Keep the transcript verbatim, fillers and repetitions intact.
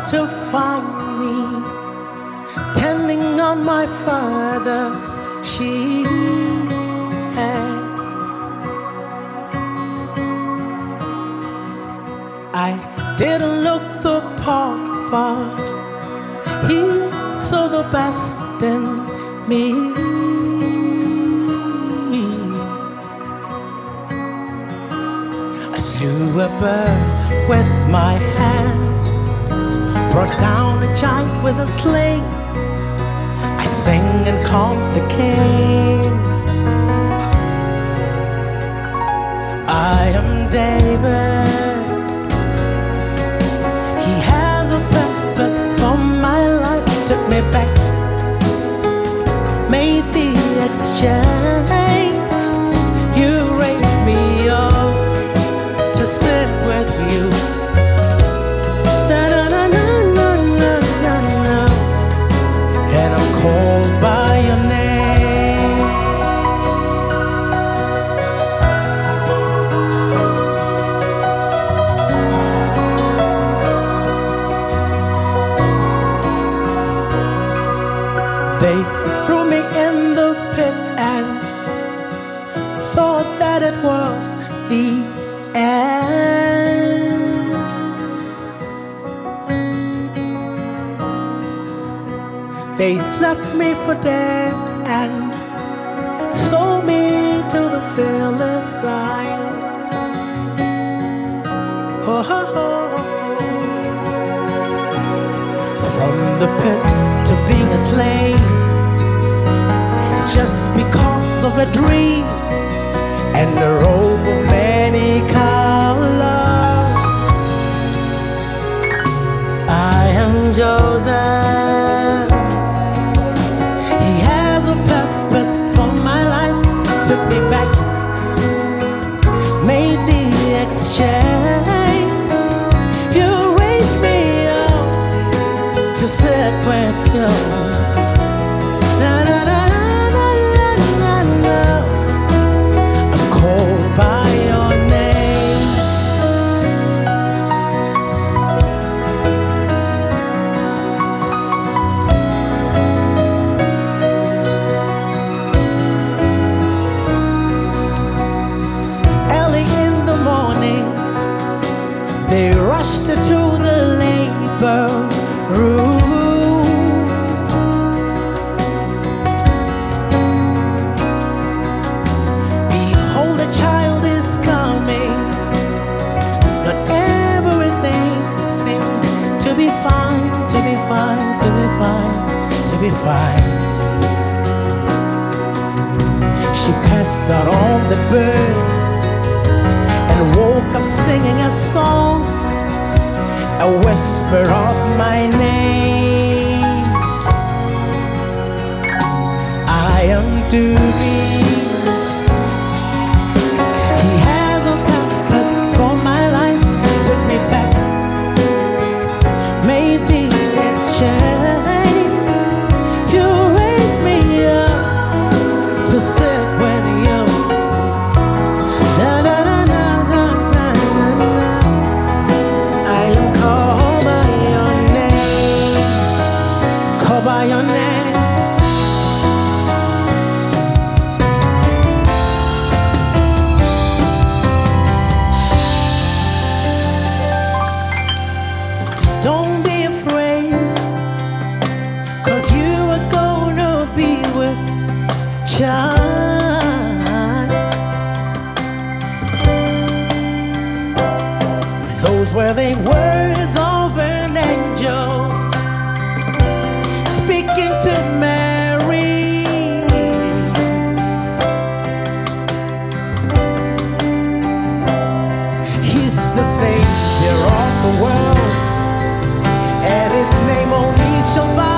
to find me tending on my father's sheep. I didn't look the part, but he saw the best in me. I slew a bird with my hands, brought down a giant with a sling. I sang and called the king. I am David. He has a purpose for my life. Took me back, made the exchange. You raised me up to sit with you. Na na na na na na na na. And I'm called by your name. They threw me in the pit and thought that it was the end. They left me for dead and sold me to the Philistines. Oh, oh, oh. From the pit to being a slave, just because of a dream and a robe of many colors. I am Joseph. He has a purpose for my life. Took me back, made the exchange. You raised me up to sit with you. Na na na na na na na. I'm called by your name. Early in the morning, they rushed to the labor room. Be fine. She passed out on the bed and woke up singing a song, a whisper of my name. I am Doobie. He has a purpose for my life. Took me back, made the exchange. To sit with you. Na na na na na na na na. I am called by your name. Called by your name. Don't be afraid, 'cause you are gonna be with child. Those were the words of an angel speaking to Mary. He's the Savior of the world, and his name only shall bow.